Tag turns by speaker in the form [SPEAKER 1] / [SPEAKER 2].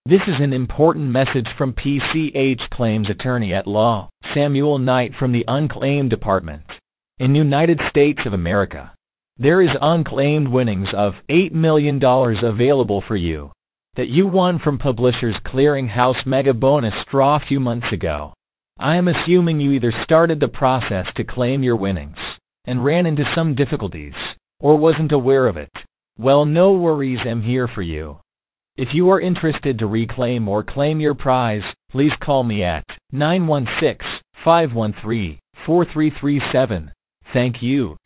[SPEAKER 1] This is an important message from PCH Claims Attorney at Law, Samuel Knight from the Unclaimed Department. In United States of America, there is unclaimed winnings of $8 million available for you that you won from Publishers Clearinghouse Mega Bonus Draw a few months ago. I am assuming you either started the process to claim your winnings and ran into some difficulties, or wasn't aware of it. Well, no worries, I'm here for you. If you are interested to reclaim or claim your prize, please call me at 916-513-4337. Thank you.